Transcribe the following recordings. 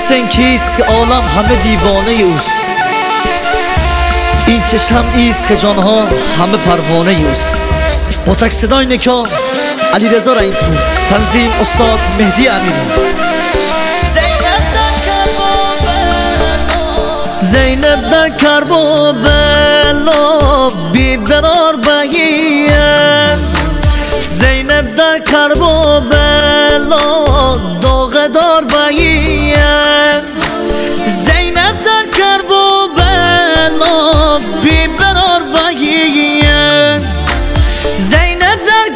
حسین کیست که عالم همه دیوانه اوست؟ این چشم ایست که جانها همه پروانه اوست. با تک صدای نکا علیرضا رحیم‌پور، تنظیم استاد مهدی امیری. زینب در کربلا بی برار بگیه، زینب در کربلا داغ دار بگیه، زینب در کربلا بی برار بگیه، زینب در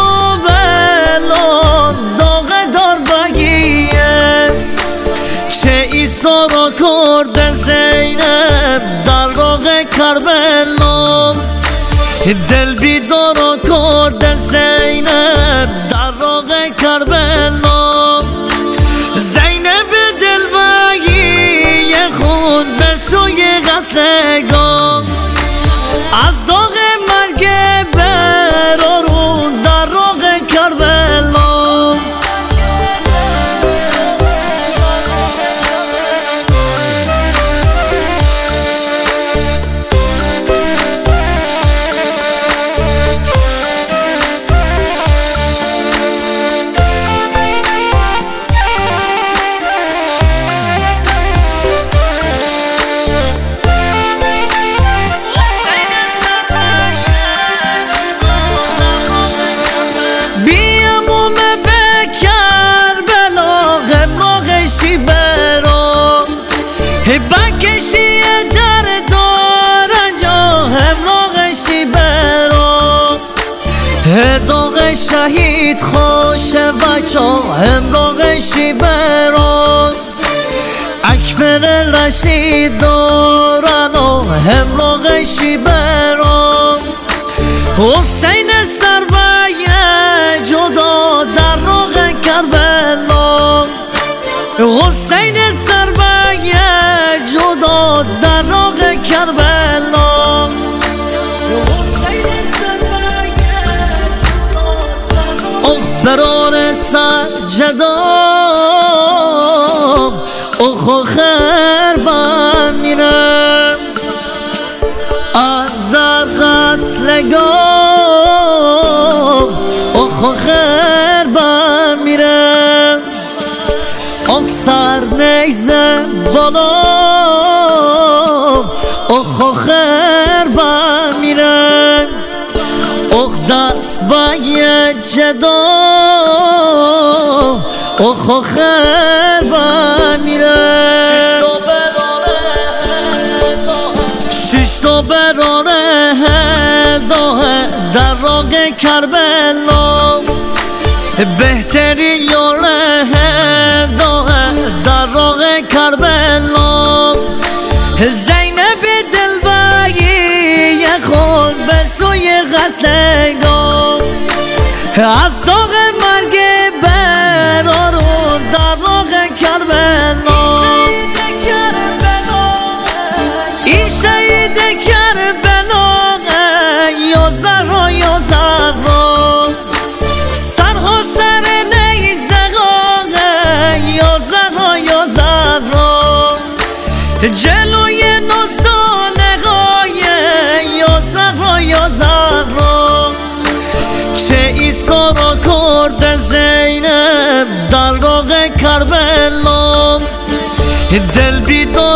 کربلا داغ دار بگیه. چه ایسا را کرده زینب در راغ کربلا، دل بیدارا کرده زینب در راغ کربلا. زینب دل بگی خود به سوی قتلگاه، از داغ مرگ برارون در راغ کربلا. بکشی در دارنجا همراغشی برا، داغ شهید خوش بچه همراغشی برا. اکبر رشید دارن و همراغشی برا، حسین سربای جدا در راغ کربلا، حسین سربای جدا در راغ کربلا. اوه بران سجدا اوه خیر بمیرم، در قتلگاه اوه خیر بمیرم. آن سر نیزه بالا اوه خیر بمیرم، اوه دست بای جدا اوه خیر بمیرم. شش تا برانه داه در راغ کربلا، بهتری یاره داه در راغ کربلا. زینب دلبری خود به سوی قتلگاه، از داغ مرگ برارون در راغ کربلا. این شهید کربلا یا زهرا یا زهرا، سرها سر نیزگاه یا زهرا یا زهرا، جلوی نستانه های یا زهرا یا زهرا. چه ایسا را کرده زینب در راغ کربلا، دل بیدار